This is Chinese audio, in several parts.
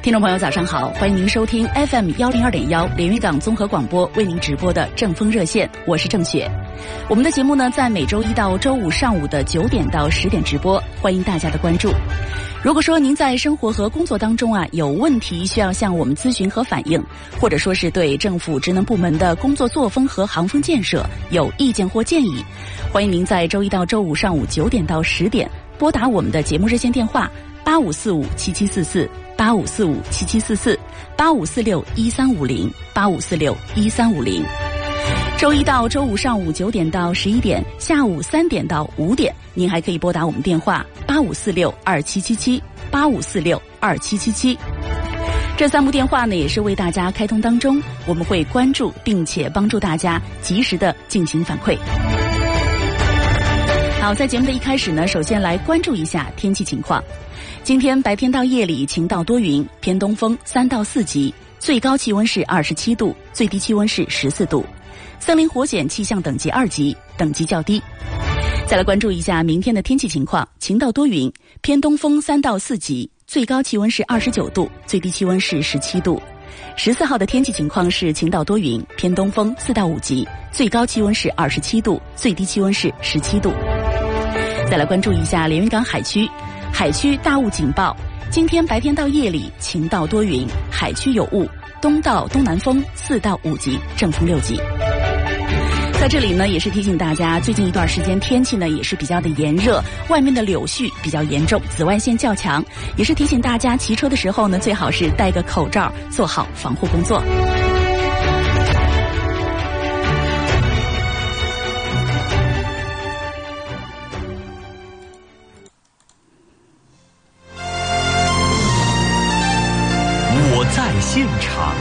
听众朋友早上好，欢迎您收听 FM102.1连云港综合广播为您直播的正风热线，我是郑雪。我们的节目呢，在每周一到周五上午的9点到10点直播，欢迎大家的关注。如果说您在生活和工作当中有问题需要向我们咨询和反映，或者说是对政府职能部门的工作作风和行风建设有意见或建议，欢迎您在周一到周五上午9点到10点拨打我们的节目热线电话85457744854577448546135085461350。周一到周五上午9点到11点，下午3点到5点，您还可以拨打我们电话8546277785462777。这3部电话呢，也是为大家开通当中，我们会关注并且帮助大家及时的进行反馈。好，在节目的一开始呢，首先来关注一下天气情况。今天白天到夜里晴到多云，偏东风3到4级，最高气温是27度，最低气温是14度。森林火险气象等级2级，等级较低。再来关注一下明天的天气情况，晴到多云，偏东风3到4级，最高气温是29度，最低气温是17度。14号的天气情况是晴到多云，偏东风4到5级，最高气温是27度，最低气温是17度。再来关注一下连云港海区，海区大雾警报，今天白天到夜里晴到多云，海区有雾，东到东南风4到5级，阵风6级。在这里呢，也是提醒大家，最近一段时间天气呢也是比较的炎热，外面的柳絮比较严重，紫外线较强，也是提醒大家骑车的时候呢，最好是戴个口罩，做好防护工作。 我在现场。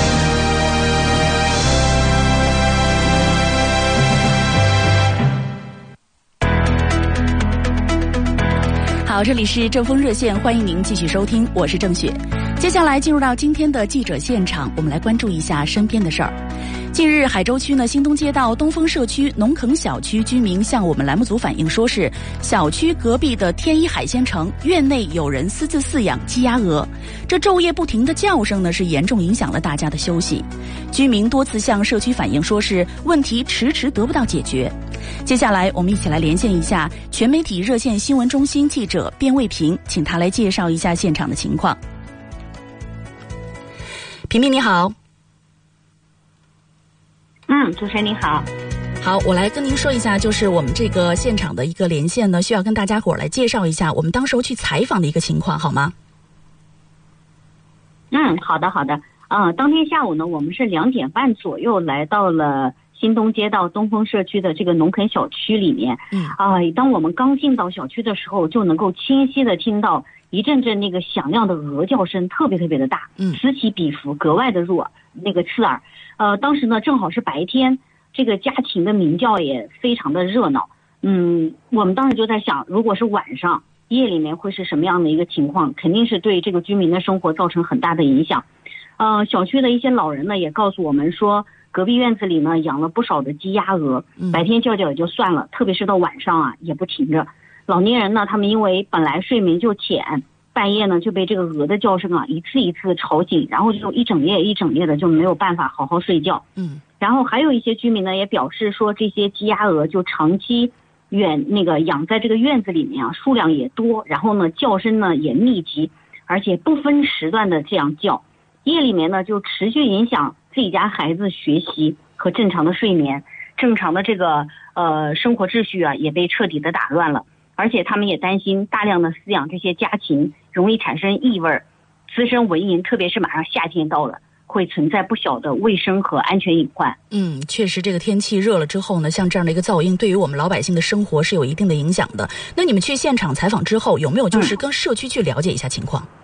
好，这里是正风热线，欢迎您继续收听，我是郑雪。接下来进入到今天的记者现场，我们来关注一下身边的事儿。近日，海州区新东街道东风社区农垦小区居民向我们栏目组反映，说是小区隔壁的天一海鲜城院内有人私自饲养鸡鸭鹅，这昼夜不停的叫声呢，是严重影响了大家的休息。居民多次向社区反映，说是问题迟迟得不到解决。接下来我们一起来连线一下全媒体热线新闻中心记者卞卫平，请他来介绍一下现场的情况。平平你好。 主持人您好。 好，我来跟您说一下，就是我们这个现场的一个连线呢，需要跟大家伙来介绍一下我们当时候去采访的一个情况，好吗？ 好的。当天下午呢，我们是2点半左右来到了新东街道东风社区的这个农垦小区里面。当我们刚进到小区的时候，就能够清晰的听到一阵阵那个响亮的鹅叫声，特别的大，此起彼伏，格外的弱，那个刺耳。当时呢正好是白天，这个家禽的鸣叫也非常的热闹。我们当时就在想，如果是晚上夜里面会是什么样的一个情况，肯定是对这个居民的生活造成很大的影响。小区的一些老人呢也告诉我们说，隔壁院子里呢养了不少的鸡鸭鹅，白天叫也就算了，特别是到晚上也不停着。老年人呢，他们因为本来睡眠就浅，半夜呢就被这个鹅的叫声一次一次吵醒，然后就一整夜的就没有办法好好睡觉。然后还有一些居民呢也表示说，这些鸡鸭鹅就长期养在这个院子里面数量也多，然后呢叫声呢也密集，而且不分时段的这样叫，夜里面呢就持续影响自己家孩子学习和正常的睡眠，正常的这个生活秩序也被彻底的打乱了。而且他们也担心大量的饲养这些家禽容易产生异味，滋生蚊蝇，特别是马上夏天到了，会存在不小的卫生和安全隐患。 确实这个天气热了之后呢，像这样的一个噪音对于我们老百姓的生活是有一定的影响的。那你们去现场采访之后，有没有就是跟社区去了解一下情况？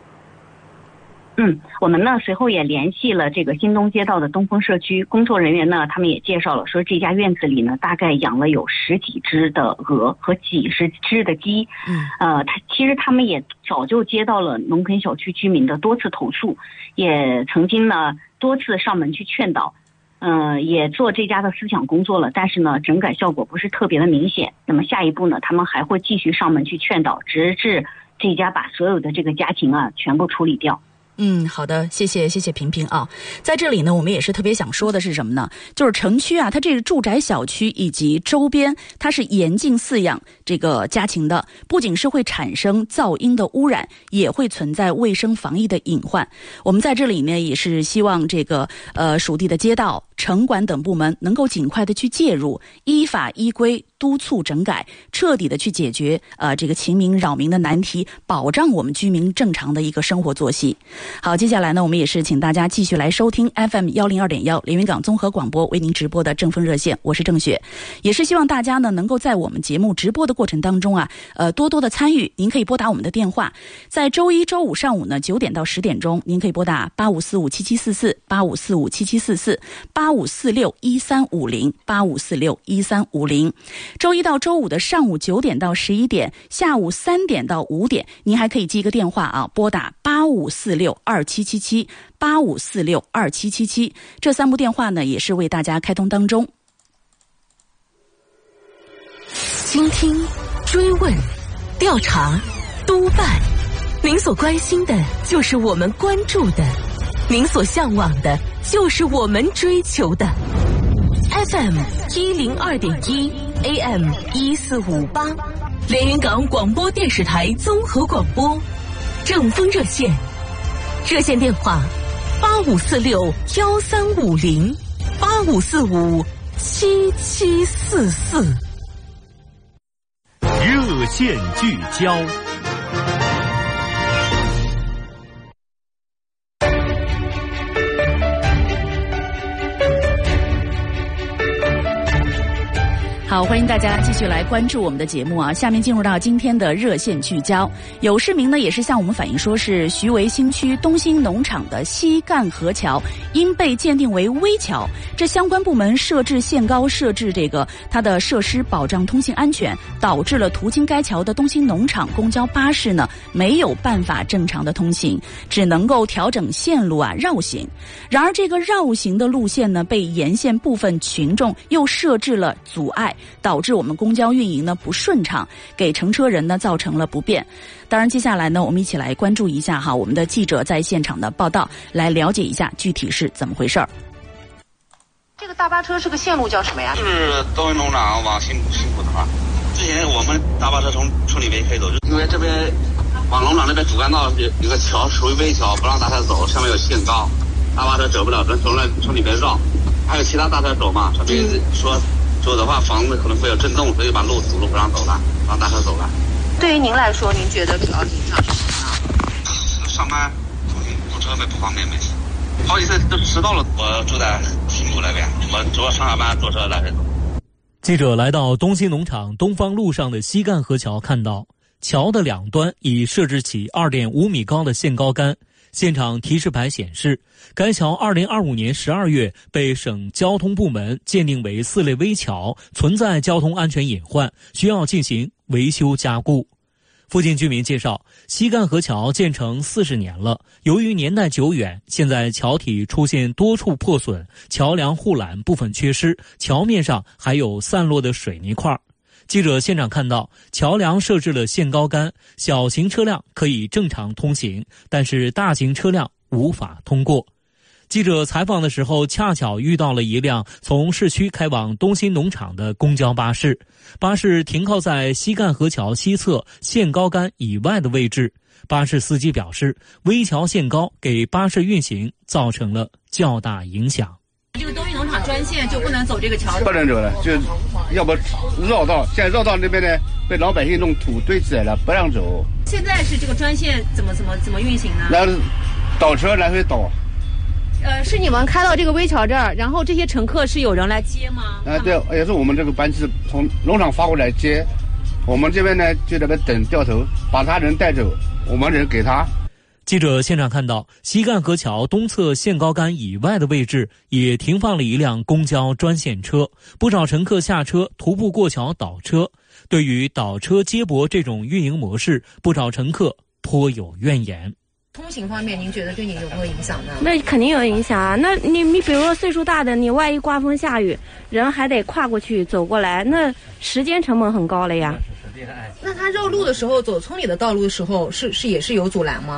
我们呢随后也联系了这个新东街道的东风社区工作人员呢，他们也介绍了说，这家院子里呢大概养了有10几只的鹅和几十只的鸡。其实他们也早就接到了农垦小区居民的多次投诉，也曾经呢多次上门去劝导，也做这家的思想工作了，但是呢整改效果不是特别的明显。那么下一步呢，他们还会继续上门去劝导，直至这家把所有的这个家禽全部处理掉。 好的，谢谢萍萍啊。在这里呢，我们也是特别想说的是什么呢？就是城区啊，它这个住宅小区以及周边，它是严禁饲养这个家禽的，不仅是会产生噪音的污染，也会存在卫生防疫的隐患。我们在这里呢，也是希望这个属地的街道、城管等部门能够尽快的去介入，依法依规督促整改，彻底的去解决这个禽鸣扰民的难题，保障我们居民正常的一个生活作息。好，接下来呢，我们也是请大家继续来收听 FM 102.1连云港综合广播为您直播的正风热线，我是郑雪，也是希望大家呢能够在我们节目直播的过程当中啊，多多的参与。您可以拨打我们的电话，在周一、周五上午呢9点到10点钟，您可以拨打85457744、85457744、85461350、85461350。周一到周五的上午9点到11点，下午3点到5点，您还可以记一个电话啊，拨打85462777、85462777，这3部电话呢也是为大家开通当中。 倾听、追问、调查、督办，您所关心的就是我们关注的，您所向往的就是我们追求的。FM 102.1 AM 1458，连云港广播电视台综合广播，正风热线，热线电话85461350、85457744。 热线聚焦。 好，欢迎大家继续来关注我们的节目啊！下面进入到今天的热线聚焦。有市民呢也是向我们反映说，是徐围新区东兴农场的西干河桥因被鉴定为危桥，这相关部门设置限高，设置这个它的设施保障通信安全，导致了途经该桥的东兴农场公交巴士呢没有办法正常的通行，只能够调整线路啊绕行。然而这个绕行的路线呢，被沿线部分群众又设置了阻碍，导致我们公交运营呢不顺畅，给乘车人呢造成了不便。当然接下来呢，我们一起来关注一下我们的记者在现场的报道，来了解一下具体是怎么回事儿。 这个大巴车是个线路叫什么呀？ 就是东兴农场往新浦的话，之前我们大巴车从村里面可以走，因为这边往农场那边主干道有个桥，属于危桥，不让大车走，上面有限高，大巴车走不了，只能从里面绕。还有其他大车走嘛，上面说走的话房子可能会有震动，所以把路堵路不让走了，让大车走了。对于您来说，您觉得主要影响是什么呢？上班堵车会不方便呗，好几次都迟到了。我住在新浦那边，我主要上下班坐车来回走。 记者来到东兴农场东方路上的西干河桥，看到桥的两端已设置起 2.5 米高的限高杆。现场提示牌显示，该桥2025年12月被省交通部门鉴定为4类危桥，存在交通安全隐患，需要进行维修加固。附近居民介绍，西干河桥建成40年了，由于年代久远，现在桥体出现多处破损，桥梁护栏部分缺失，桥面上还有散落的水泥块。记者现场看到，桥梁设置了限高杆，小型车辆可以正常通行，但是大型车辆无法通过。记者采访的时候，恰巧遇到了一辆从市区开往东兴农场的公交巴士，巴士停靠在西干河桥西侧限高杆以外的位置。巴士司机表示，危桥限高给巴士运行造成了较大影响。 这个东兴农场专线就不能走这个桥， 不能走了，就要不绕道。现在绕道那边呢，被老百姓弄土堆起来了，不让走。 现在是这个专线怎么运行呢？ 那倒车来回倒。 是你们开到这个危桥这儿，然后这些乘客是有人来接吗？ 对，也是我们这个班次从农场发过来接，我们这边呢就在那边等掉头，把他人带走，我们人给他。 记者现场看到，西干河桥东侧限高杆以外的位置也停放了一辆公交专线车，不少乘客下车徒步过桥倒车。对于倒车接驳这种运营模式，不少乘客颇有怨言。 通行方面，您觉得对你有没有影响呢？ 那肯定有影响啊！那你比如说岁数大的，你万一刮风下雨，人还得跨过去走过来，那时间成本很高了呀。 那他绕路的时候，走村里的道路的时候，也是有阻拦吗？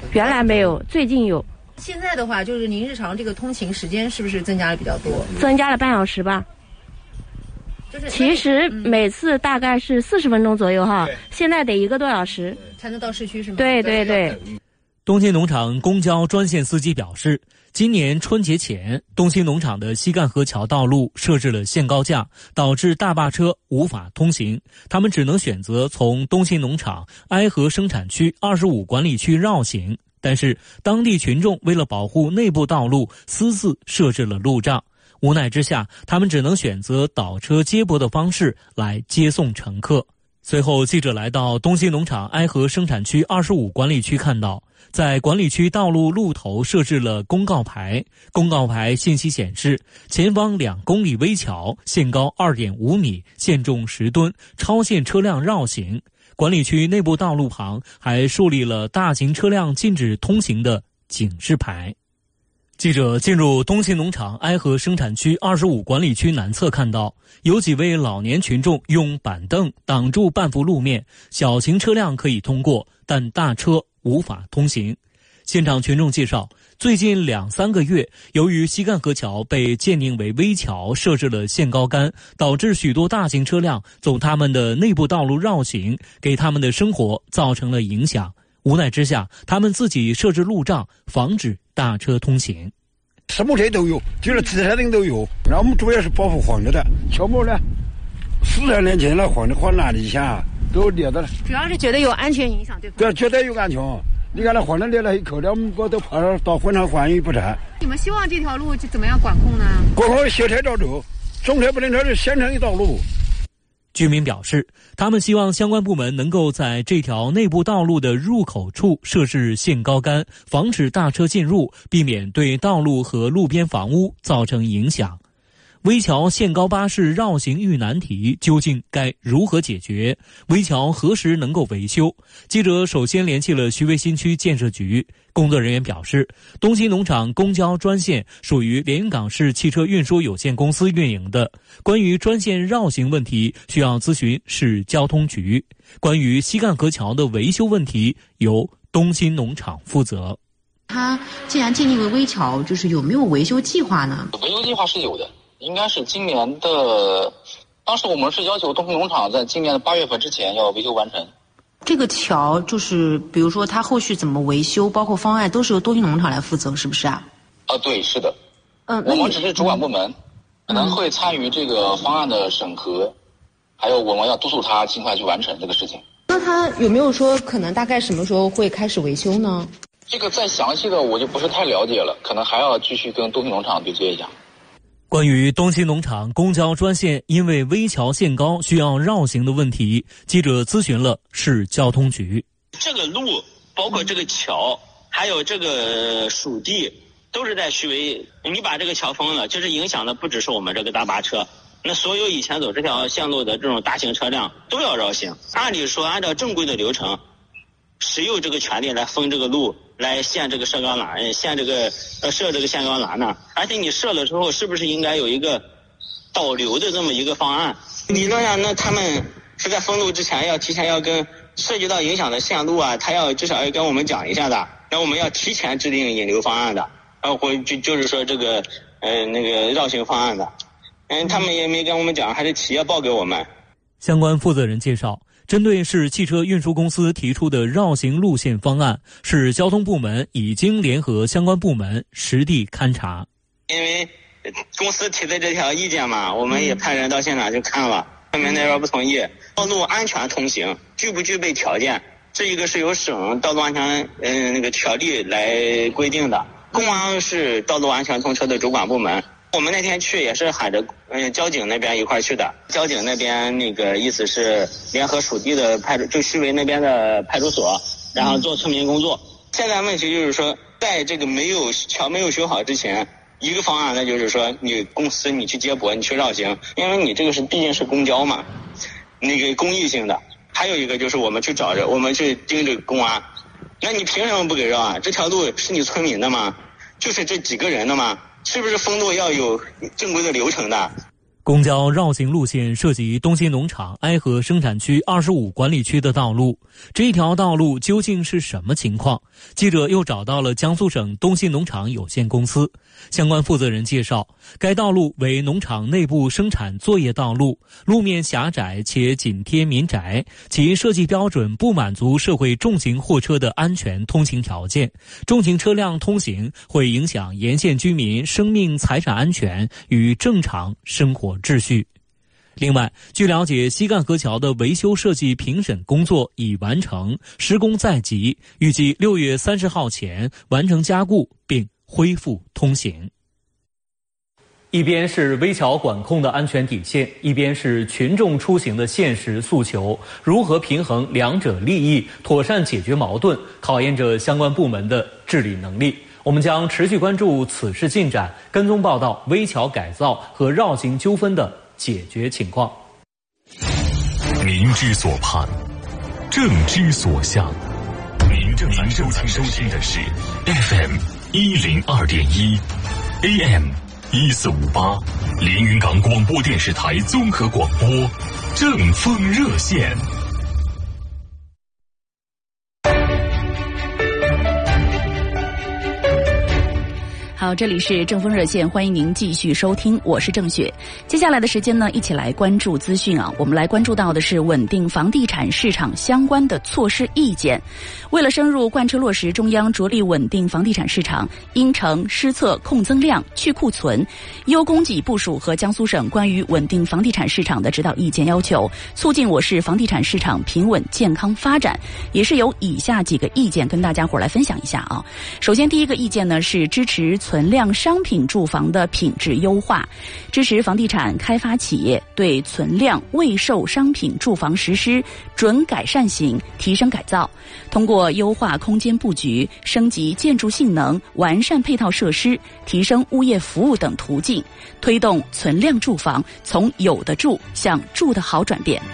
原来没有，最近有。 现在的话，就是您日常这个通勤时间是不是增加了比较多？ 增加了半小时吧。 就是其实每次大概是40分钟左右哈，现在得1个多小时才能到市区是吗？ 对对对。 东兴农场公交专线司机表示，今年春节前，东兴农场的西干河桥道路设置了限高架，导致大巴车无法通行，他们只能选择从东兴农场埃河生产区25管理区绕行。但是当地群众为了保护内部道路，私自设置了路障，无奈之下，他们只能选择倒车接驳的方式来接送乘客。随后，记者来到东兴农场埃河生产区25管理区，看到在管理区道路路头设置了公告牌，公告牌信息显示，前方2公里危桥限高2.5米，限重10吨，超限车辆绕行。管理区内部道路旁还树立了大型车辆禁止通行的警示牌。记者进入东兴农场埃河生产区25管理区南侧，看到有几位老年群众用板凳挡住半幅路面，小型车辆可以通过，但大车无法通行。现场群众介绍，最近2-3个月，由于西干河桥被鉴定为危桥，设置了限高杆，导致许多大型车辆走他们的内部道路绕行，给他们的生活造成了影响。无奈之下，他们自己设置路障，防止大车通行。 什么车都有，就是汽车人都有。那我们主要是保护黄牛的，桥木呢，40年前了，黄牛往哪里下都裂的了。 主要是觉得有安全影响，对吧？ 对，绝对有安全。你看那黄牛裂了一口了，我们都怕到婚场换衣不成。 你们希望这条路就怎么样管控呢？ 管控小车照走，中车不能车就先成一道路。 居民表示，他们希望相关部门能够在这条内部道路的入口处设置限高杆，防止大车进入，避免对道路和路边房屋造成影响。危桥限高巴士绕行遇难题，究竟该如何解决？危桥何时能够维修？记者首先联系了徐汇新区建设局，工作人员表示，东兴农场公交专线属于连云港市汽车运输有限公司运营的，关于专线绕行问题需要咨询市交通局。关于西干河桥的维修问题，由东兴农场负责。 它既然鉴定为危桥，就是有没有维修计划呢？ 维修计划是有的。应该是今年的，当时我们是要求东兴农场在今年的8月份之前要维修完成。 这个桥就是比如说它后续怎么维修，包括方案都是由东兴农场来负责，是不是啊？ 对，是的。我们只是主管部门，可能会参与这个方案的审核，还有我们要督促他尽快去完成这个事情。 那他有没有说可能大概什么时候会开始维修呢？ 这个再详细的我就不是太了解了，可能还要继续跟东兴农场对接一下。 关于东兴农场公交专线因为危桥限高需要绕行的问题，记者咨询了市交通局。 这个路包括这个桥还有这个属地都是在徐汇，你把这个桥封了，就是影响的不只是我们这个大巴车，那所有以前走这条线路的这种大型车辆都要绕行。按理说按照正规的流程，谁有这个权利来封这个路，来限这个设高栏，设这个限高栏呢？而且你设了之后，是不是应该有一个导流的这么一个方案？理论上，那他们是在封路之前要提前要跟涉及到影响的线路啊，他要至少要跟我们讲一下的，然后我们要提前制定引流方案的，然后就是说这个那个绕行方案的，他们也没跟我们讲，还是企业报给我们。 相关负责人介绍，针对市汽车运输公司提出的绕行路线方案，市交通部门已经联合相关部门实地勘察。 因为公司提的这条意见嘛，我们也派人到现场去看了，后面那边不同意。道路安全通行具不具备条件，这一个是由省道路安全那个条例来规定的。公安是道路安全通车的主管部门。我们那天去也是喊着交警那边一块去的，交警那边那个意思是联合属地的就徐汇那边的派出所，然后做村民工作。现在问题就是说，在这个桥没有修好之前，一个方案那就是说你公司你去接驳，你去绕行，因为你这个毕竟是公交嘛，那个公益性的。还有一个就是我们去盯着公安，那你凭什么不给绕啊？这条路是你村民的吗？就是这几个人的吗？是不是封路要有正规的流程的？ 公交绕行路线涉及东兴农场埃河生产区25管理区的道路，这一条道路究竟是什么情况？记者又找到了江苏省东兴农场有限公司，相关负责人介绍，该道路为农场内部生产作业道路，路面狭窄且紧贴民宅，其设计标准不满足社会重型货车的安全通行条件，重型车辆通行会影响沿线居民生命财产安全与正常生活秩序。另外，据了解，西干河桥的维修设计评审工作已完成，施工在即，预计6月30号前完成加固并恢复通行。一边是危桥管控的安全底线，一边是群众出行的现实诉求，如何平衡两者利益，妥善解决矛盾，考验着相关部门的治理能力。我们将持续关注此事进展，跟踪报道危桥改造和绕行纠纷的解决情况。 民之所盼，政之所向。您正在收听的是 FM 102.1 AM 1458连云港广播电视台综合广播正风热线。 好，这里是正风热线，欢迎您继续收听，我是郑雪。接下来的时间呢，一起来关注资讯啊。我们来关注到的是稳定房地产市场相关的措施意见。为了深入贯彻落实中央着力稳定房地产市场因城施策控增量去库存优供给部署和江苏省关于稳定房地产市场的指导意见要求，促进我市房地产市场平稳健康发展，也是有以下几个意见跟大家伙来分享一下啊。首先第一个意见呢是支持存量商品住房的品质优化，支持房地产开发企业对存量未售商品住房实施准改善型提升改造，通过优化空间布局、升级建筑性能、完善配套设施、提升物业服务等途径，推动存量住房从有的住向住得好转变。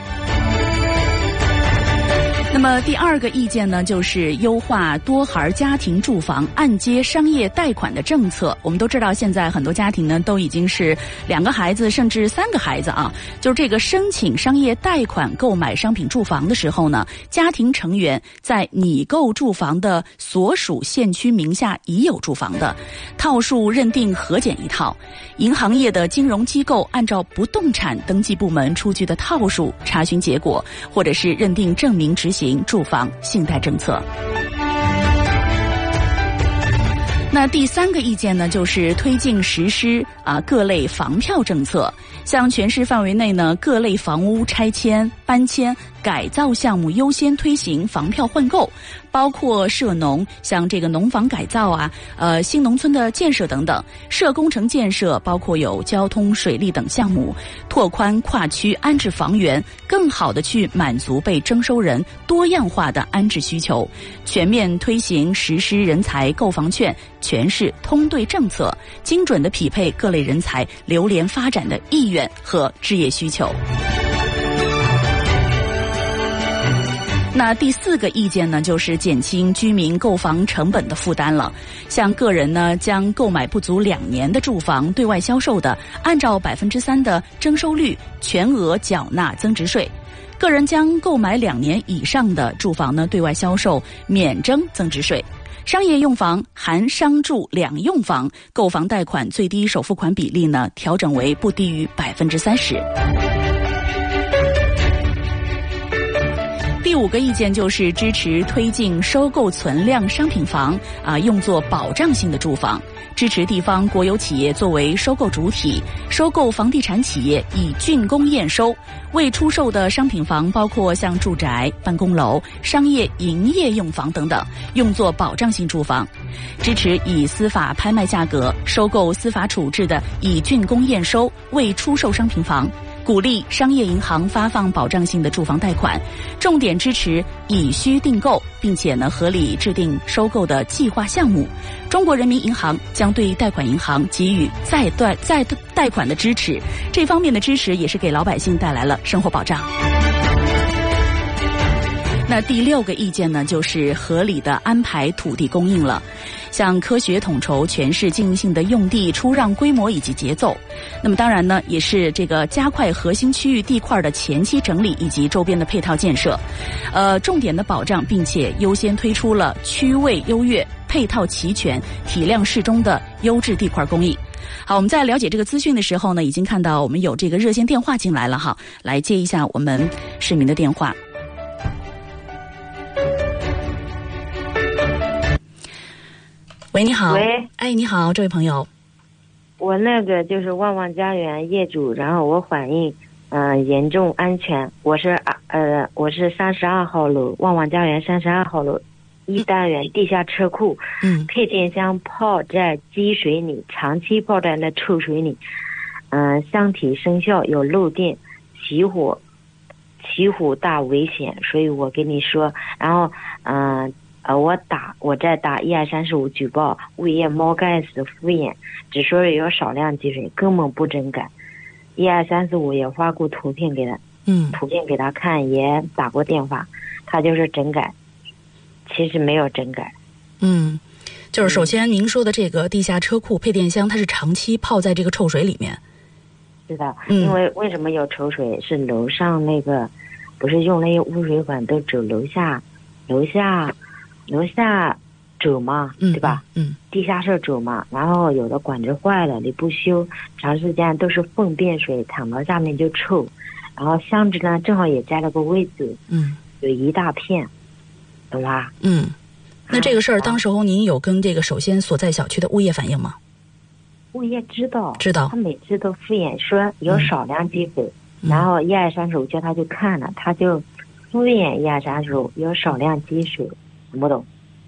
那么第二个意见呢，就是优化多孩家庭住房按揭商业贷款的政策。我们都知道，现在很多家庭呢都已经是2个孩子甚至3个孩子啊。就是这个申请商业贷款购买商品住房的时候呢，家庭成员在拟购住房的所属县区名下已有住房的，套数认定核减一套。银行业的金融机构按照不动产登记部门出具的套数查询结果，或者是认定证明执行住房信贷政策。那第3个意见呢，就是推进实施各类房票政策，像全市范围内呢各类房屋拆迁、搬迁、改造项目优先推行房票换购，包括涉农，像这个农房改造新农村的建设等等；涉工程建设，包括有交通、水利等项目，拓宽跨区安置房源，更好地去满足被征收人多样化的安置需求；全面推行实施人才购房券全市通兑政策，精准地匹配各类人才流连发展的意愿和置业需求。那第4个意见呢，就是减轻居民购房成本的负担了。像个人呢，将购买不足2年的住房对外销售的，按照3%的征收率全额缴纳增值税；个人将购买2年以上的住房呢，对外销售免征增值税。商业用房含商住两用房购房贷款最低首付款比例呢，调整为不低于30%。第5个意见就是支持推进收购存量商品房用作保障性的住房，支持地方国有企业作为收购主体，收购房地产企业以竣工验收，未出售的商品房包括像住宅、办公楼、商业营业用房等等，用作保障性住房，支持以司法拍卖价格收购司法处置的以竣工验收未出售商品房，鼓励商业银行发放保障性的住房贷款，重点支持以需订购，并且呢合理制定收购的计划项目。中国人民银行将对贷款银行给予再贷款的支持，这方面的支持也是给老百姓带来了生活保障。 那第6个意见呢，就是合理的安排土地供应了，像科学统筹全市经营性的用地出让规模以及节奏。那么当然呢，也是这个加快核心区域地块的前期整理以及周边的配套建设，重点的保障，并且优先推出了区位优越、配套齐全、体量适中的优质地块供应。好，我们在了解这个资讯的时候呢，已经看到我们有这个热线电话进来了哈，来接一下我们市民的电话。喂，你好。 喂， 哎，你好，这位朋友。 我那个就是旺旺家园业主，然后我反映，严重安全。我是32号楼，旺旺家园32号楼，1单元地下车库，配电箱泡在积水里，长期泡在那臭水里，箱体生锈，有漏电，起火大危险，所以我跟你说，然后我在打12345举报物业猫盖死敷衍，只说有少量积水，根本不整改。12345也发过图片给他，图片给他看，也打过电话，他就是整改，其实没有整改。 就是首先您说的这个地下车库配电箱，它是长期泡在这个臭水里面。 是的，因为什么有臭水？是楼上那个不是用那些污水管都走楼下走嘛，对吧？地下室走嘛，然后有的管子坏了，你不修，长时间都是粪便水淌到下面就臭。然后箱子呢，正好也在那个位置，有一大片，懂吧？ 那这个事儿，当时候您有跟这个首先所在小区的物业反映吗？ 物业知道， 他每次都敷衍说有少量积水，然后12345叫他去看了，他就敷衍12345有少量积水，懂不懂？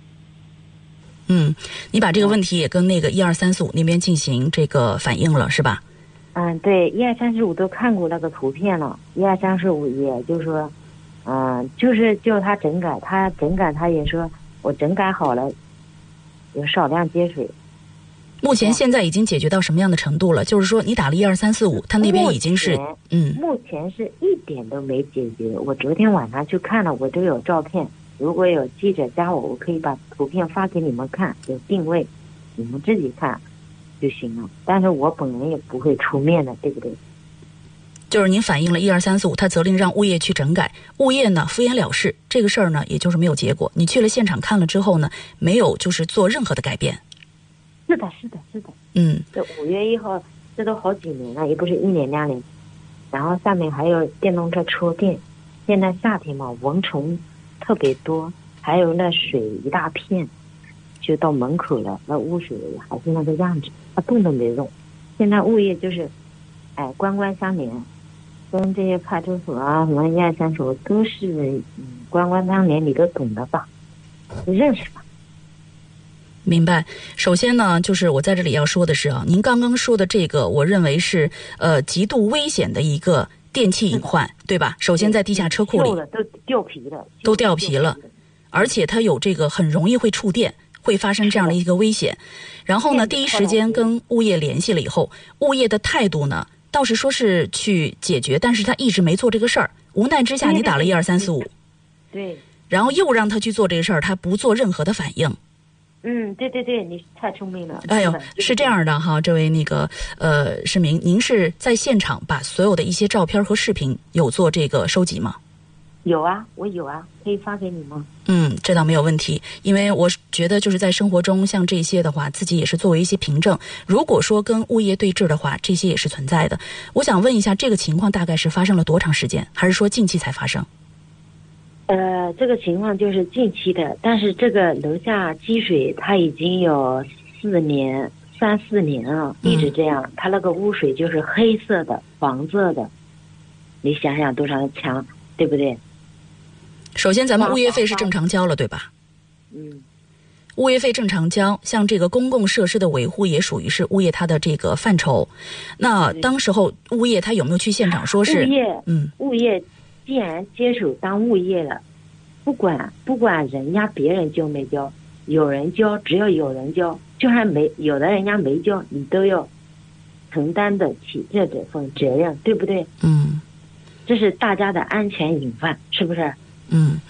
你把这个问题也跟那个12345那边进行这个反映了是吧？ 对，12345都看过那个图片了，12345也就说，就是叫他整改，他也说我整改好了，有少量积水。 目前现在已经解决到什么样的程度了？就是说你打了12345，他那边已经是目前是一点都没解决。我昨天晚上去看了，我都有照片。如果有记者加我可以把图片发给你们看，有定位，你们自己看就行了。但是我本人也不会出面的，对不对？ 就是您反映了12345，他责令让物业去整改，物业呢敷衍了事，这个事儿呢也就是没有结果。你去了现场看了之后呢，没有就是做任何的改变。 是的。这5月1号，这都好几年了，也不是1年2年。然后下面还有电动车车电，现在夏天嘛，蚊虫特别多，还有那水一大片，就到门口了，那污水还是那个样子，它动都没动。现在物业就是，官官相连，跟这些派出所啊什么12345都是官官相连，你都懂得吧？你认识吧？ 明白。首先呢，就是我在这里要说的是啊，您刚刚说的这个，我认为是极度危险的一个电气隐患，对吧？首先在地下车库里都掉皮了，而且它有这个很容易会触电，会发生这样的一个危险。然后呢，第一时间跟物业联系了以后，物业的态度呢倒是说是去解决，但是他一直没做这个事儿。无奈之下，你打了12345， 对， 然后又让他去做这个事儿，他不做任何的反应。 对，你太聪明了。 哎呦，是这样的哈，这位那个市民，您是在现场把所有的一些照片和视频有做这个收集吗？ 有啊，我有啊，可以发给你吗？ 这倒没有问题，因为我觉得就是在生活中像这些的话，自己也是作为一些凭证。如果说跟物业对峙的话，这些也是存在的。我想问一下，这个情况大概是发生了多长时间，还是说近期才发生？ 这个情况就是近期的，但是这个楼下积水它已经有3-4年了，一直这样。它那个污水就是黑色的、黄色的，你想想多少强，对不对？ 首先咱们物业费是正常交了，对吧？物业费正常交，像这个公共设施的维护也属于是物业它的这个范畴。那当时候物业他有没有去现场说是物业既然接手当物业了，不管人家别人交没交，有人交，只要有人交，就算有的人家没交，你都要承担得起这份责任，对不对？这是大家的安全隐患，是不是？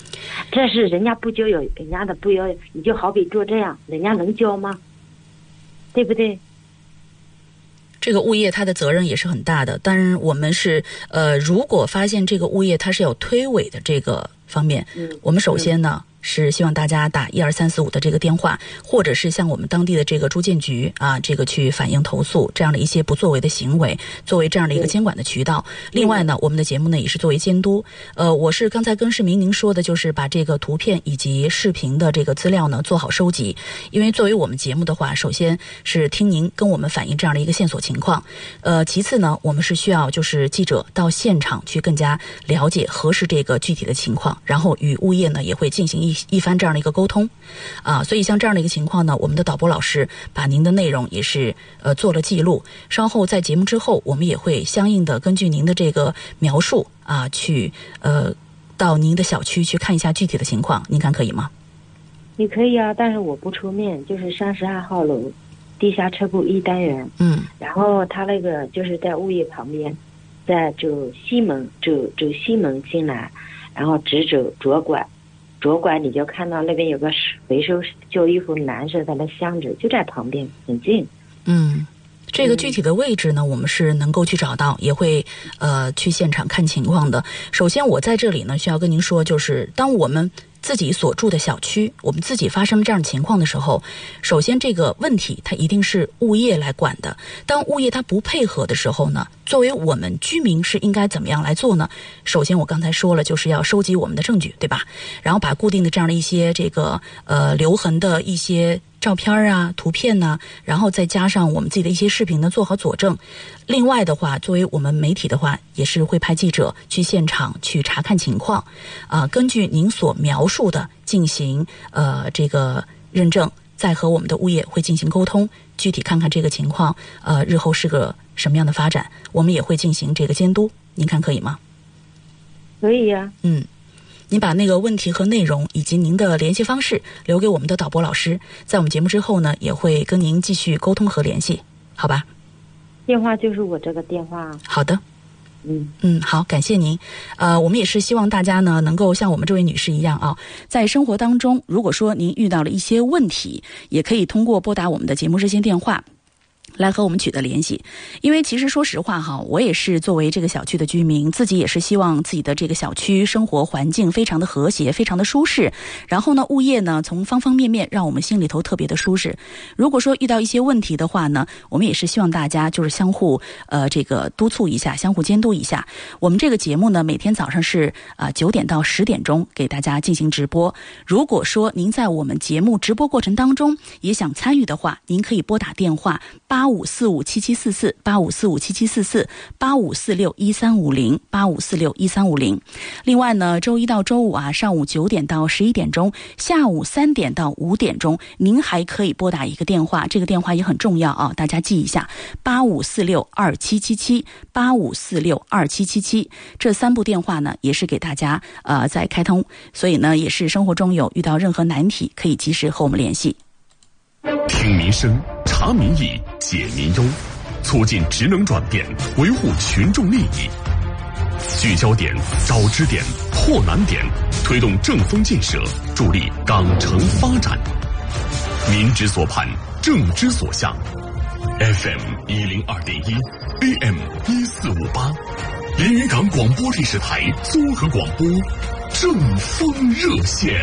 这是人家不交有，人家的不要，你就好比做这样，人家能交吗？对不对？ 这个物业它的责任也是很大的，当然我们是如果发现这个物业它是有推诿的这个方面，我们首先呢。是希望大家打12345的这个电话，或者是向我们当地的这个住建局啊，这个去反映投诉这样的一些不作为的行为，作为这样的一个监管的渠道。另外呢，我们的节目呢也是作为监督。我是刚才跟市民您说的，就是把这个图片以及视频的这个资料呢做好收集，因为作为我们节目的话，首先是听您跟我们反映这样的一个线索情况，其次呢，我们是需要就是记者到现场去更加了解核实这个具体的情况，然后与物业呢也会进行一番这样的一个沟通，所以像这样的一个情况呢，我们的导播老师把您的内容也是做了记录，稍后在节目之后，我们也会相应的根据您的这个描述去到您的小区去看一下具体的情况，您看可以吗？ 你可以啊，但是我不出面，就是32号楼地下车库1单元，然后他那个就是在物业旁边，在走西门进来，然后直走左拐你就看到那边有个回收旧衣服蓝色的那箱子，就在旁边，很近。这个具体的位置呢，我们是能够去找到，也会去现场看情况的。首先我在这里呢需要跟您说，就是当我们自己所住的小区，我们自己发生这样的情况的时候，首先这个问题它一定是物业来管的。当物业它不配合的时候呢，作为我们居民是应该怎么样来做呢？首先我刚才说了，就是要收集我们的证据，对吧？然后把固定的这样的一些这个留痕的一些照片啊、图片呢，然后再加上我们自己的一些视频呢，做好佐证。另外的话，作为我们媒体的话，也是会派记者去现场去查看情况，根据您所描述的进行这个认证，再和我们的物业会进行沟通，具体看看这个情况，日后是个什么样的发展，我们也会进行这个监督。您看可以吗？ 可以呀。 您把那个问题和内容以及您的联系方式留给我们的导播老师，在我们节目之后呢，也会跟您继续沟通和联系，好吧？ 电话就是我这个电话。 好的。好，感谢您。我们也是希望大家呢能够像我们这位女士一样啊，在生活当中，如果说您遇到了一些问题，也可以通过拨打我们的节目热线电话来和我们取得联系。因为其实说实话哈，我也是作为这个小区的居民，自己也是希望自己的这个小区生活环境非常的和谐，非常的舒适，然后呢物业呢从方方面面让我们心里头特别的舒适。如果说遇到一些问题的话呢，我们也是希望大家就是相互这个督促一下，相互监督一下。我们这个节目呢每天早上是9点到10点钟给大家进行直播。如果说您在我们节目直播过程当中也想参与的话，您可以拨打电话85457744 85457744 85461350 85461350。另外呢，周一到周五上午9点到11点钟，下午3点到5点钟，您还可以拨打一个电话，这个电话也很重要啊，大家记一下，85462777 85462777。这3部电话呢，也是给大家在开通，所以呢，也是生活中有遇到任何难题，可以及时和我们联系。 听民生，查民意，解民忧，促进职能转变，维护群众利益。聚焦点，找支点，破难点，推动正风建设，助力港城发展。民之所盼，政之所向。FM102.1 AM1458，连云港广播电视台综合广播，正风热线。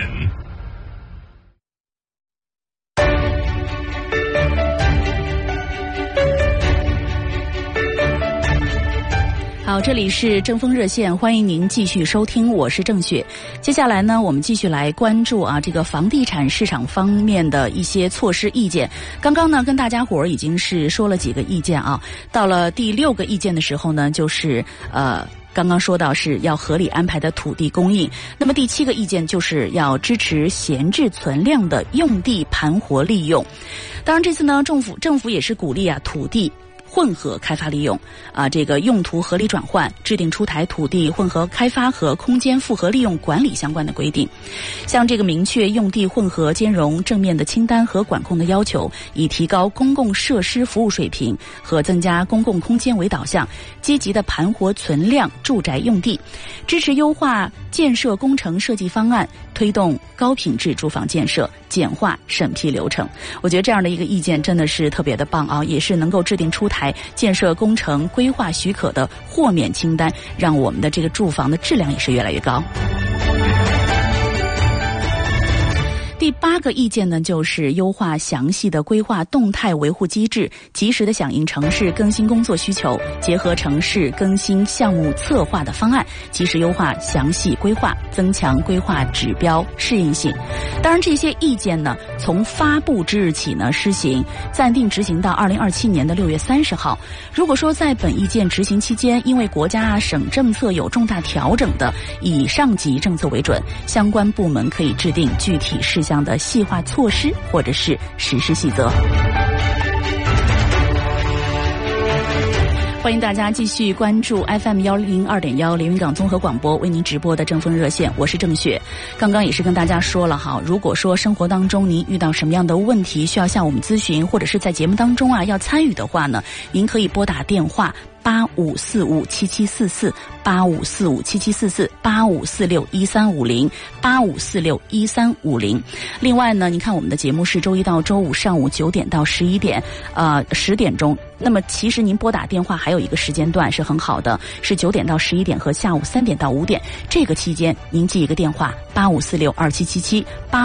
好，这里是正风热线，欢迎您继续收听，我是郑雪。接下来呢，我们继续来关注这个房地产市场方面的一些措施意见。刚刚呢，跟大家伙儿已经是说了几个意见啊，到了第6个意见的时候呢，就是刚刚说到是要合理安排的土地供应。那么第7个意见就是要支持闲置存量的用地盘活利用。当然这次呢，政府也是鼓励土地混合开发利用这个用途合理转换，制定出台土地混合开发和空间复合利用管理相关的规定，像这个明确用地混合兼容正面的清单和管控的要求，以提高公共设施服务水平和增加公共空间为导向，积极的盘活存量住宅用地，支持优化建设工程设计方案， 推动高品质住房建设，简化审批流程。我觉得这样的一个意见真的是特别的棒啊，也是能够制定出台建设工程规划许可的豁免清单，让我们的这个住房的质量也是越来越高。第8个意见呢，就是优化详细的规划动态维护机制，及时的响应城市更新工作需求，结合城市更新项目策划的方案，及时优化详细规划，增强规划指标适应性。当然，这些意见呢，从发布之日起呢施行，暂定执行到2027年的6月30号。如果说在本意见执行期间，因为国家省政策有重大调整的，以上级政策为准，相关部门可以制定具体事项的细化措施或者是实施细则。欢迎大家继续关注 FM 102.1连云港综合广播为您直播的正风热线，我是郑雪。刚刚也是跟大家说了哈，如果说生活当中您遇到什么样的问题需要向我们咨询，或者是在节目当中要参与的话呢，您可以拨打电话85457744 85457744 85461350 85461350。另外呢，您看我们的节目是周一到周五上午9点到11点10点钟。那么其实您拨打电话还有一个时间段是很好的，是9点到11点和下午3点到5点，这个期间您记一个电话85462777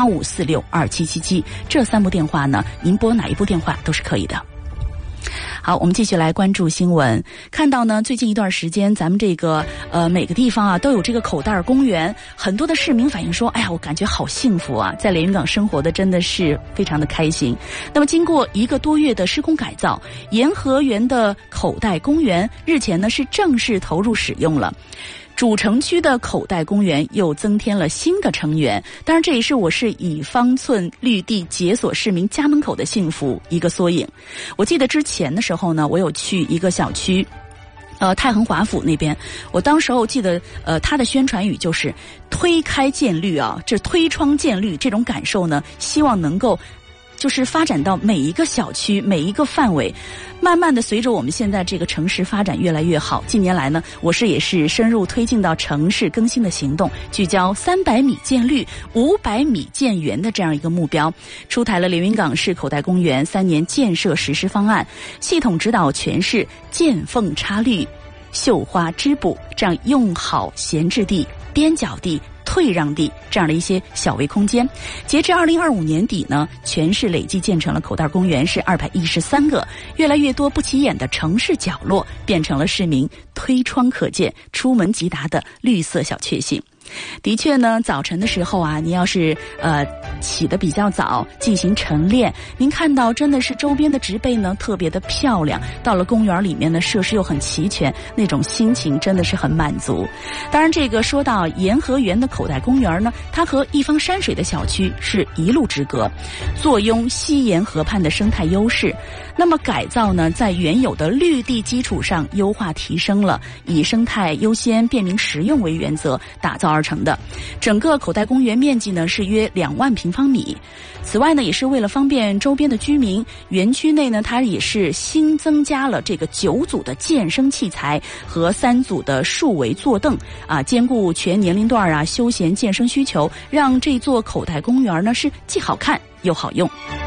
85462777，这3部电话呢，您拨哪一部电话都是可以的。好，我们继续来关注新闻。看到呢，最近一段时间，咱们这个每个地方都有这个口袋公园，很多的市民反映说，哎呀，我感觉好幸福啊，在连云港生活的真的是非常的开心。那么经过1个多月的施工改造，沿河园的口袋公园日前呢是正式投入使用了。主城区的口袋公园又增添了新的成员，当然这也是我市以方寸绿地解锁市民家门口的幸福一个缩影。我记得之前的时候呢，我有去一个小区太衡华府那边，我当时候记得他的宣传语就是推开建绿啊，这推窗建绿这种感受呢，希望能够就是发展到每一个小区每一个范围。慢慢的随着我们现在这个城市发展越来越好，近年来呢，我市也是深入推进到城市更新的行动，聚焦300米建绿500米建园的这样一个目标，出台了连云港市口袋公园3年建设实施方案，系统指导全市见缝插绿绣花织布，这样用好闲置地边角地退让地这样的一些小微空间。截至2025年底呢，全市累计建成了口袋公园是213个，越来越多不起眼的城市角落变成了市民推窗可见、出门即达的绿色小确幸。的确呢，早晨的时候啊，你要是起得比较早进行晨练，您看到真的是周边的植被呢特别的漂亮，到了公园里面呢设施又很齐全，那种心情真的是很满足。当然这个说到沿河园的口袋公园呢，它和一方山水的小区是一路之隔，坐拥西沿河畔的生态优势。那么改造呢，在原有的绿地基础上优化提升了，以生态优先、便民实用为原则打造而成的。整个口袋公园面积呢是约2万平方米。此外呢，也是为了方便周边的居民，园区内呢它也是新增加了这个9组的健身器材和3组的数维坐凳兼顾全年龄段休闲健身需求，让这座口袋公园呢是既好看又好用。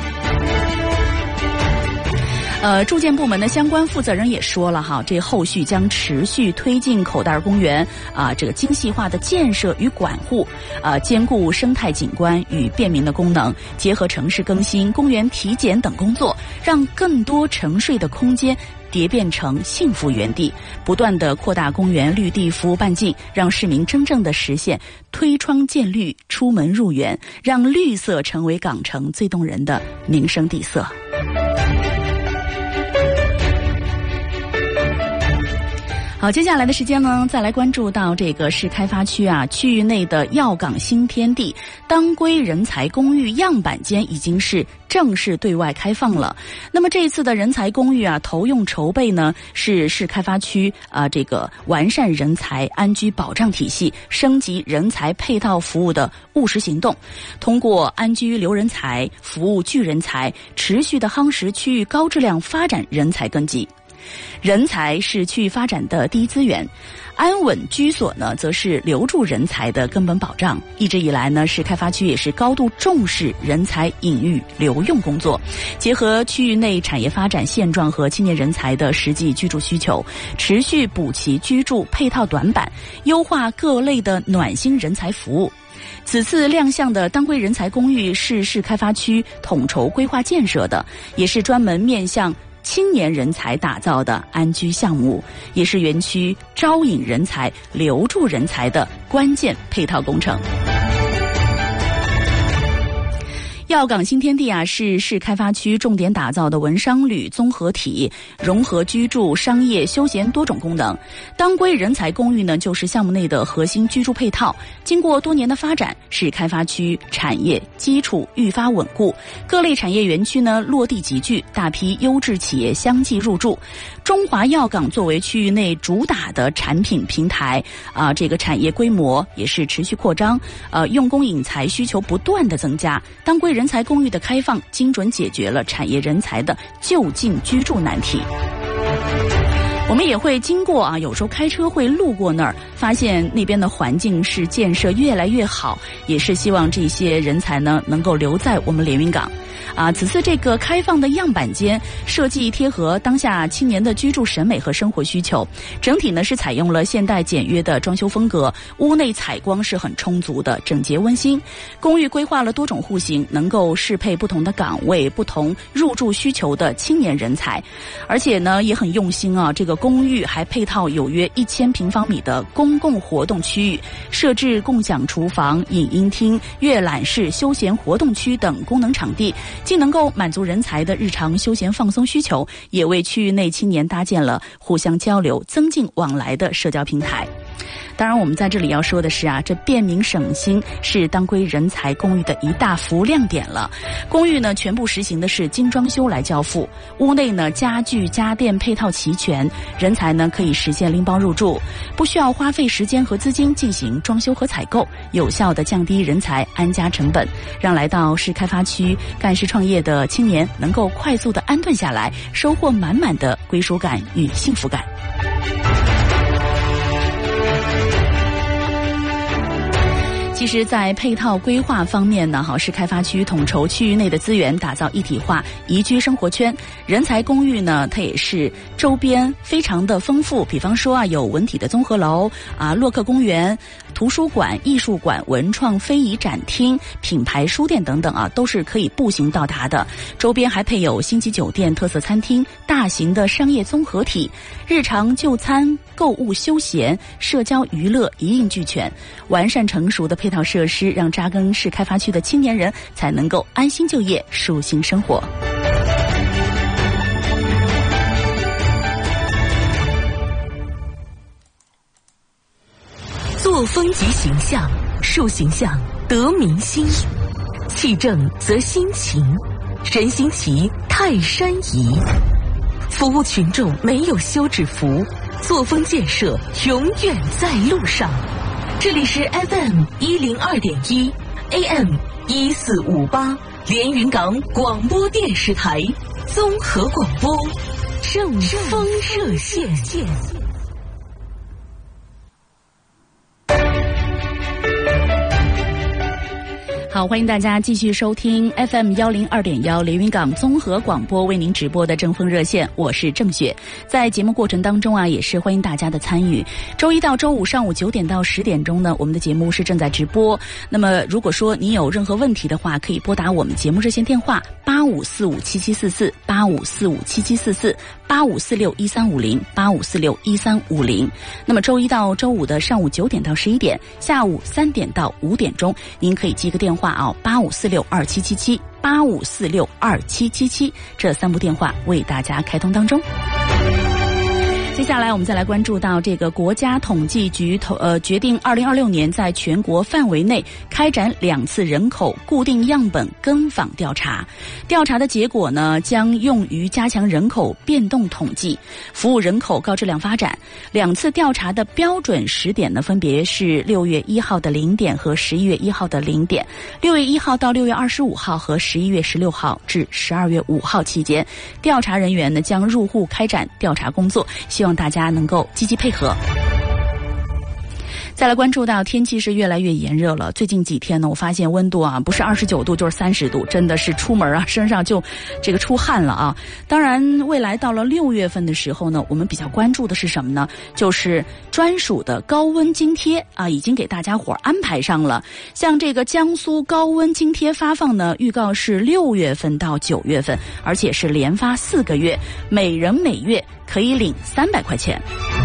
住建部门的相关负责人也说了哈，这后续将持续推进口袋公园这个精细化的建设与管护，兼顾生态景观与便民的功能，结合城市更新、公园体检等工作，让更多沉睡的空间蝶变成幸福园地，不断地扩大公园绿地服务半径，让市民真正的实现推窗见绿、出门入园，让绿色成为港城最动人的民生地色。好，接下来的时间呢，再来关注到这个市开发区区域内的耀港新天地当归人才公寓样板间已经是正式对外开放了。那么这一次的人才公寓投用筹备呢，是市开发区这个完善人才安居保障体系、升级人才配套服务的务实行动，通过安居留人才、服务聚人才，持续的夯实区域高质量发展人才根基。 人才是区域发展的第一资源，安稳居所呢，则是留住人才的根本保障。一直以来呢，市开发区也是高度重视人才引育留用工作，结合区域内产业发展现状和青年人才的实际居住需求，持续补齐居住配套短板，优化各类的暖心人才服务。此次亮相的当归人才公寓是市开发区统筹规划建设的，也是专门面向青年人才打造的安居项目，也是园区招引人才、留住人才的关键配套工程。药港新天地是市开发区重点打造的文商旅综合体，融合居住、商业、休闲多种功能。当归人才公寓呢，就是项目内的核心居住配套。经过多年的发展，市开发区产业基础愈发稳固，各类产业园区呢落地集聚，大批优质企业相继入驻。中华药港作为区域内主打的产品平台这个产业规模也是持续扩张，用工引才需求不断的增加。当归人才公寓的开放，精准解决了产业人才的就近居住难题。我们也会经过有时候开车会路过那儿，发现那边的环境是建设越来越好，也是希望这些人才呢能够留在我们连云港。此次这个开放的样板间设计贴合当下青年的居住审美和生活需求，整体呢是采用了现代简约的装修风格，屋内采光是很充足的，整洁温馨。公寓规划了多种户型，能够适配不同的岗位、不同入住需求的青年人才，而且呢也很用心这个公寓还配套有约1000平方米的公共活动区域，设置共享厨房、影音厅、阅览室、休闲活动区等功能场地，既能够满足人才的日常休闲放松需求，也为区域内青年搭建了互相交流、增进往来的社交平台。当然我们在这里要说的是这便民省心是当归人才公寓的一大服务亮点了。公寓呢全部实行的是精装修来交付，屋内呢家具家电配套齐全，人才呢可以实现拎包入住，不需要花费时间和资金进行装修和采购，有效的降低人才安家成本，让来到市开发区干事创业的青年能够快速的安顿下来，收获满满的归属感与幸福感。其实在配套规划方面呢，市开发区统筹区域内的资源，打造一体化宜居生活圈。人才公寓呢，它也是周边非常的丰富，比方说有文体的综合楼洛克公园、图书馆、艺术馆、文创非遗展厅、品牌书店等等都是可以步行到达的。周边还配有星级酒店、特色餐厅、大型的商业综合体，日常就餐、购物、休闲、社交娱乐一应俱全，完善成熟的配套设施，让扎根市开发区的青年人才能够安心就业、舒心生活。 作风及形象，树形象得民心，气正则心情，人心齐泰山移。服务群众没有休止符，作风建设永远在路上。这里是 FM102.1 AM1458 连云港广播电视台综合广播正风热线。 好，欢迎大家继续收听 FM102.1 连云港综合广播为您直播的正风热线，我是郑雪。在节目过程当中也是欢迎大家的参与。周一到周五上午9点到10点钟呢，我们的节目是正在直播。那么如果说你有任何问题的话，可以拨打我们节目热线电话85457744 85457744 85461350 85461350。那么周一到周五的上午9点到11点，下午3点到5点钟，您可以记个电话85462777 85462777，这3部电话为大家开通当中。 接下来我们再来关注到这个国家统计局决定2026年在全国范围内开展2次人口固定样本跟访调查。调查的结果呢，将用于加强人口变动统计，服务人口高质量发展。2次调查的标准时点呢，分别是6月1号的0点和11月1号的0点，6月1号到6月25号和11月16号至12月5号期间，调查人员呢将入户开展调查工作，希望大家能够积极配合。再来关注到天气是越来越炎热了，最近几天呢，我发现温度啊不是29度就是30度，真的是出门啊身上就这个出汗了啊。当然未来到了6月份的时候呢，我们比较关注的是什么呢？就是专属的高温津贴啊，已经给大家伙安排上了。像这个江苏高温津贴发放呢，预告是6月份到9月份，而且是连发4个月，每人每月可以领300块钱。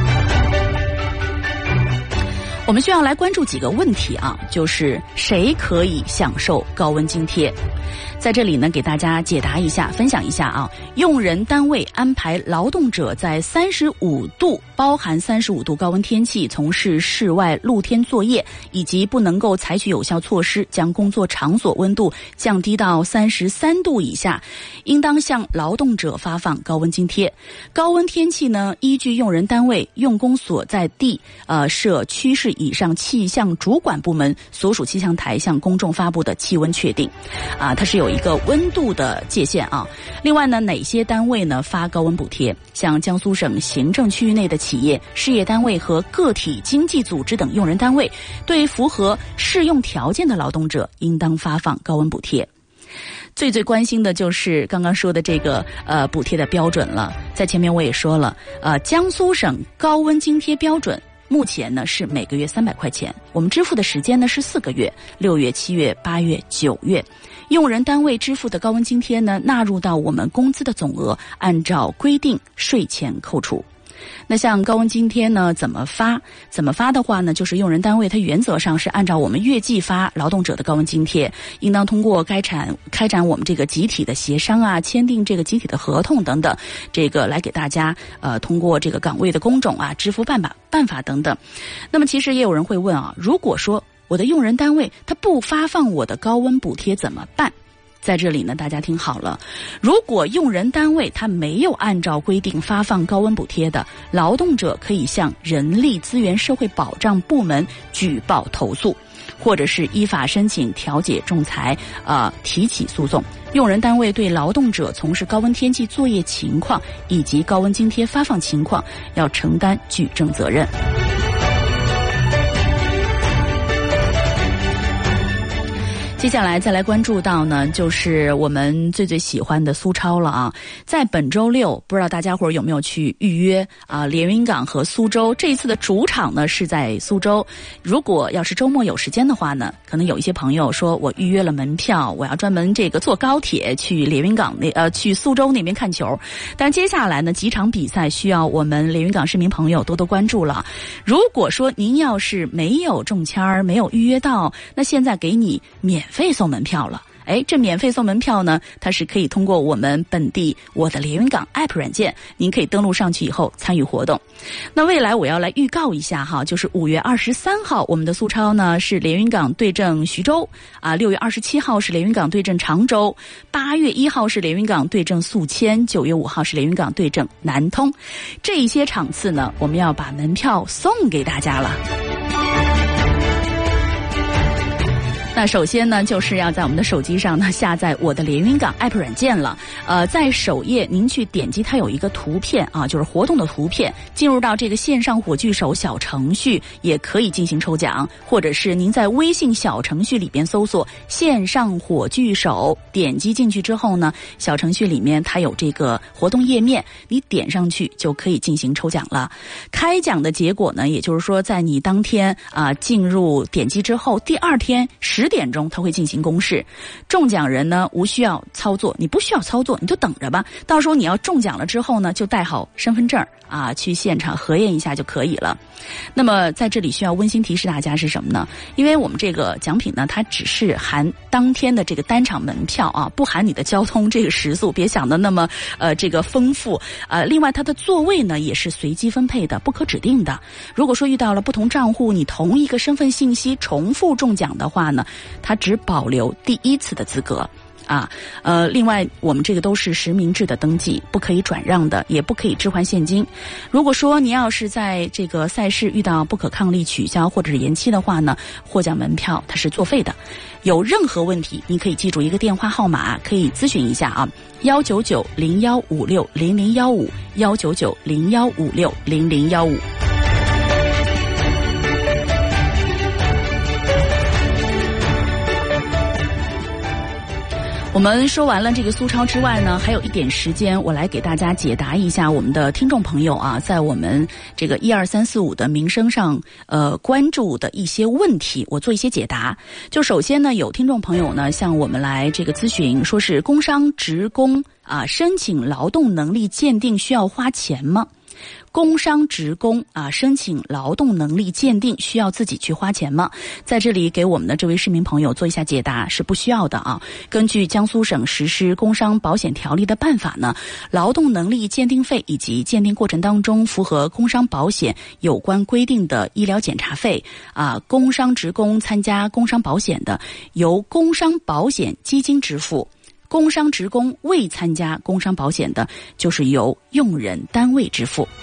我们需要来关注几个问题啊，就是谁可以享受高温津贴？在这里呢，给大家解答一下，分享一下啊。用人单位安排劳动者在35度（包含35度高温天气）从事室外露天作业，以及不能够采取有效措施将工作场所温度降低到33度以下，应当向劳动者发放高温津贴。高温天气呢，依据用人单位用工所在地设区市以上气象主管部门所属气象台向公众发布的气温确定它是有一个温度的界限啊。另外呢，哪些单位呢发高温补贴？像江苏省行政区域内的企业、事业单位和个体经济组织等用人单位，对符合适用条件的劳动者，应当发放高温补贴。最关心的就是刚刚说的这个补贴的标准了。在前面我也说了，江苏省高温津贴标准目前呢是每个月300块钱，我们支付的时间呢是4个月，6月、7月、8月、9月。用人单位支付的高温津贴呢，纳入到我们工资的总额，按照规定税前扣除。那像高温津贴呢怎么发的话呢，就是用人单位它原则上是按照我们月季发劳动者的高温津贴，应当通过开展我们这个集体的协商啊，签订这个集体的合同等等，这个来给大家通过这个岗位的工种啊，支付办法等等。那么其实也有人会问啊，如果说我的用人单位它不发放我的高温补贴怎么办？在这里呢，大家听好了，如果用人单位他没有按照规定发放高温补贴的，劳动者可以向人力资源社会保障部门举报投诉，或者是依法申请调解仲裁提起诉讼。用人单位对劳动者从事高温天气作业情况以及高温津贴发放情况要承担举证责任。接下来再来关注到呢，就是我们最喜欢的苏超了啊。在本周6，不知道大家伙有没有去预约连云港和苏州，这一次的主场呢是在苏州。如果要是周末有时间的话呢，可能有一些朋友说我预约了门票，我要专门这个坐高铁去连云港去苏州那边看球。但接下来呢，几场比赛需要我们连云港市民朋友多多关注了。如果说您要是没有中签没有预约到，那现在给你免费送门票了。这免费送门票呢，它是可以通过我们本地我的连云港 App 软件，您可以登录上去以后参与活动。那未来我要来预告一下哈，就是5月23号我们的苏超呢是连云港对阵徐州6月27号是连云港对阵常州，8月1号是连云港对阵宿迁，9月5号是连云港对阵南通。这一些场次呢，我们要把门票送给大家了。那首先呢，就是要在我们的手机上呢下载我的连云港 App 软件了。在首页您去点击它有一个图片就是活动的图片，进入到这个线上火炬手小程序也可以进行抽奖，或者是您在微信小程序里边搜索线上火炬手，点击进去之后呢，小程序里面它有这个活动页面，你点上去就可以进行抽奖了。开奖的结果呢，也就是说在你当天进入点击之后，第二天10 点钟他会进行公示。中奖人呢无需要操作，你不需要操作，你就等着吧。到时候你要中奖了之后呢，就带好身份证啊，去现场核验一下就可以了。那么在这里需要温馨提示大家是什么呢？因为我们这个奖品呢，它只是含当天的这个单场门票啊，不含你的交通这个食宿，别想的那么这个丰富啊。另外它的座位呢也是随机分配的，不可指定的。如果说遇到了不同账户你同一个身份信息重复中奖的话呢，它只保留第一次的资格啊。另外我们这个都是实名制的登记，不可以转让的，也不可以置换现金。如果说你要是在这个赛事遇到不可抗力取消或者是延期的话呢，获奖门票它是作废的。有任何问题你可以记住一个电话号码，可以咨询一下啊，19901560015，19901560015。我们说完了这个苏超之外呢，还有一点时间，我来给大家解答一下我们的听众朋友啊，在我们这个12345的名声上关注的一些问题，我做一些解答。就首先呢，有听众朋友呢向我们来这个咨询，说是工商职工啊申请劳动能力鉴定需要花钱吗？工商职工啊，申请劳动能力鉴定需要自己去花钱吗？在这里给我们的这位市民朋友做一下解答，是不需要的啊。根据江苏省实施工伤保险条例的办法呢，劳动能力鉴定费以及鉴定过程当中符合工伤保险有关规定的医疗检查费啊，工伤职工参加工伤保险的，由工伤保险基金支付。工伤职工未参加工伤保险的，就是由用人单位支付。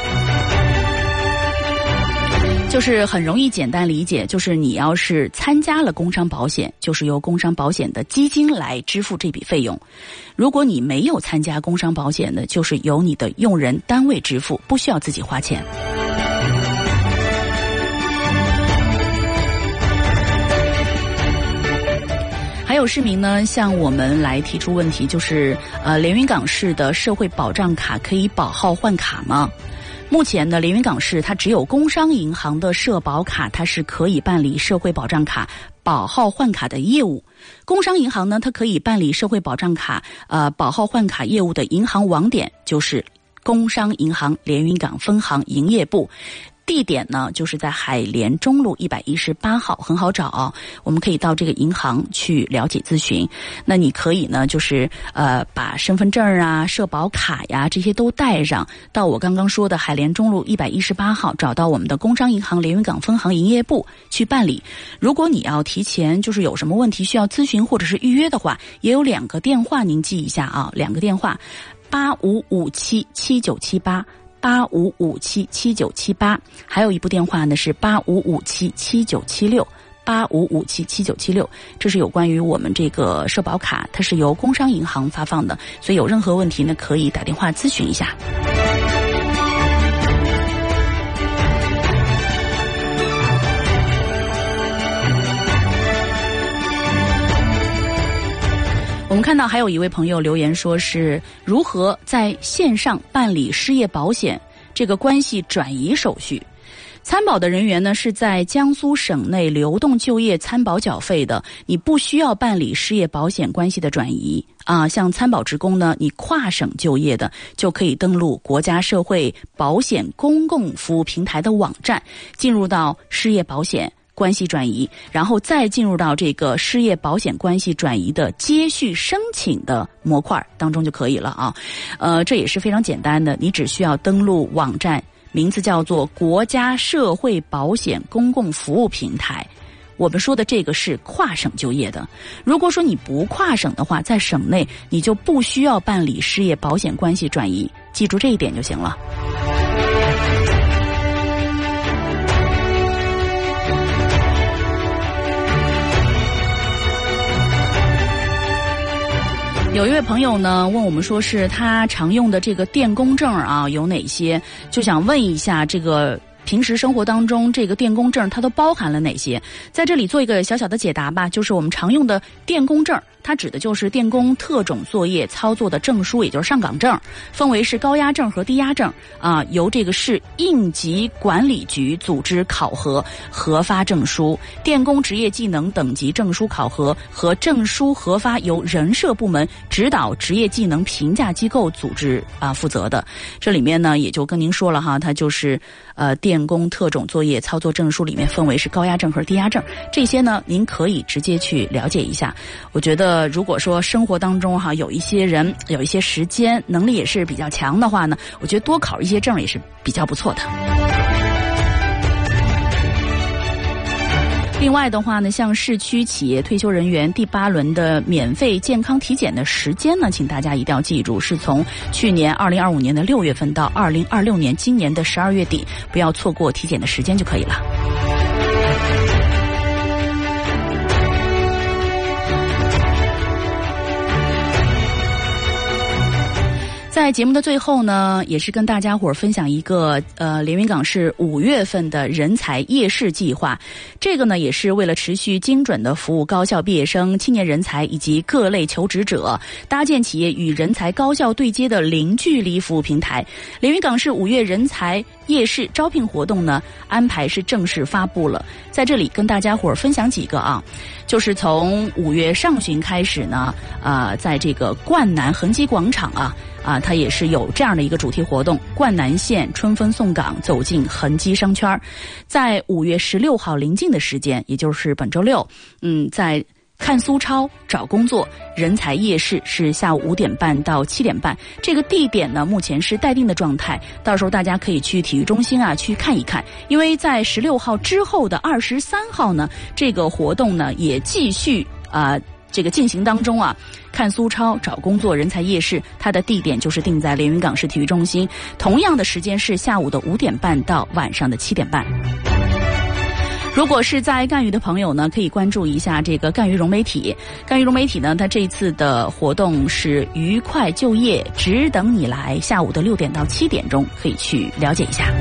就是很容易简单理解，就是你要是参加了工伤保险，就是由工伤保险的基金来支付这笔费用。如果你没有参加工伤保险的，就是由你的用人单位支付，不需要自己花钱。还有市民呢向我们来提出问题，就是连云港市的社会保障卡可以保号换卡吗？目前呢，连云港市它只有工商银行的社保卡，它是可以办理社会保障卡保号换卡的业务。工商银行呢，它可以办理社会保障卡保号换卡业务的银行网点就是工商银行连云港分行营业部。地点呢，就是在海联中路118号，很好找，我们可以到这个银行去了解咨询。那你可以呢，就是把身份证啊、社保卡呀这些都带上，到我刚刚说的海联中路118号，找到我们的工商银行连云港分行营业部去办理。如果你要提前就是有什么问题需要咨询或者是预约的话，也有2个电话您记一下啊，2个电话，85577978。85577978，还有一部电话呢是85577976，85577976，这是有关于我们这个社保卡，它是由工商银行发放的，所以有任何问题呢可以打电话咨询一下。我们看到还有一位朋友留言说是如何在线上办理失业保险这个关系转移手续。参保的人员呢是在江苏省内流动就业参保缴费的，你不需要办理失业保险关系的转移啊。像参保职工呢，你跨省就业的就可以登录国家社会保险公共服务平台的网站，进入到失业保险关系转移，然后再进入到这个失业保险关系转移的接续申请的模块当中就可以了啊。这也是非常简单的，你只需要登录网站，名字叫做国家社会保险公共服务平台。我们说的这个是跨省就业的，如果说你不跨省的话，在省内你就不需要办理失业保险关系转移，记住这一点就行了。有一位朋友呢问我们说是他常用的这个电工证啊有哪些，就想问一下这个平时生活当中这个电工证它都包含了哪些？在这里做一个小小的解答吧，就是我们常用的电工证，它指的就是电工特种作业操作的证书，也就是上岗证，分为是高压证和低压证啊，由这个市应急管理局组织考核核发证书。电工职业技能等级证书考核和证书核发由人社部门指导职业技能评价机构组织负责的。这里面呢也就跟您说了哈，它就是电工特种作业操作证书里面分为是高压证和低压证，这些呢您可以直接去了解一下。我觉得如果说生活当中有一些人有一些时间能力也是比较强的话呢，我觉得多考一些证也是比较不错的。另外的话呢，像市区企业退休人员第8轮的免费健康体检的时间呢，请大家一定要记住，是从去年2025年的6月份到2026年今年的12月底，不要错过体检的时间就可以了。在节目的最后呢，也是跟大家伙分享一个连云港市5月份的人才夜市计划。这个呢也是为了持续精准的服务高校毕业生、青年人才以及各类求职者，搭建企业与人才高效对接的零距离服务平台。连云港市5月人才夜市招聘活动呢安排是正式发布了，在这里跟大家伙分享几个就是从5月上旬开始呢，在这个灌南恒基广场它也是有这样的一个主题活动，灌南县春分送岗，走进恒基商圈。在5月16号临近的时间，也就是本周六，在看苏超找工作人才夜市是下午5点半到7点半，这个地点呢目前是待定的状态，到时候大家可以去体育中心去看一看，因为在16号之后的23号呢，这个活动呢也继续这个进行当中看苏超找工作人才夜市，它的地点就是定在连云港市体育中心，同样的时间是下午的5点半到晚上的7点半。如果是在赣榆的朋友呢，可以关注一下这个赣榆融媒体。赣榆融媒体呢，它这次的活动是愉快就业，只等你来，下午的6点到7点钟可以去了解一下。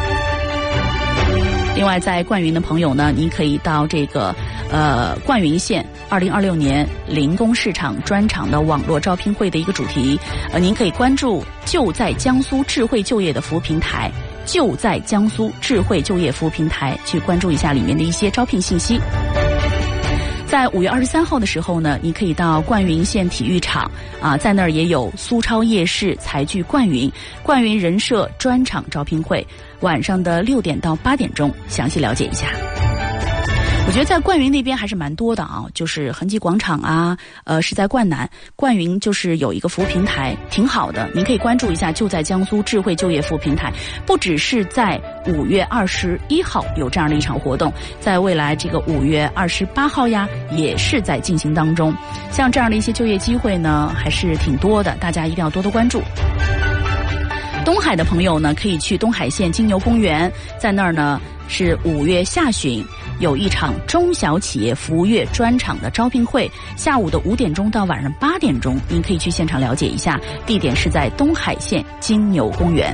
另外在灌云的朋友呢，您可以到这个灌云县2026年零工市场专场的网络招聘会的一个主题，您可以关注就在江苏智慧就业的服务平台，就在江苏智慧就业服务平台去关注一下里面的一些招聘信息。在5月23号的时候呢，你可以到灌云县体育场在那儿也有苏超夜市财聚灌云人社专场招聘会，晚上的6点到8点钟详细了解一下。我觉得在灌云那边还是蛮多的就是恒基广场是在灌南，灌云就是有一个服务平台挺好的，您可以关注一下就在江苏智慧就业服务平台。不只是在5月21号有这样的一场活动，在未来这个5月28号也是在进行当中。像这样的一些就业机会呢还是挺多的，大家一定要多多关注。东海的朋友呢可以去东海县金牛公园，在那儿呢是5月下旬有一场中小企业服务月专场的招聘会，下午的5点钟到晚上8点钟，您可以去现场了解一下，地点是在东海县金牛公园。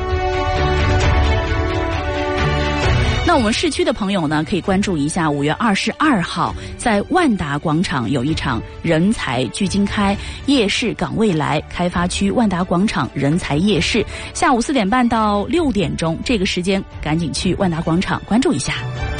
那我们市区的朋友呢可以关注一下5月22号在万达广场有一场人才聚金开夜市港未来开发区万达广场人才夜市，下午4点半到6点钟，这个时间赶紧去万达广场关注一下。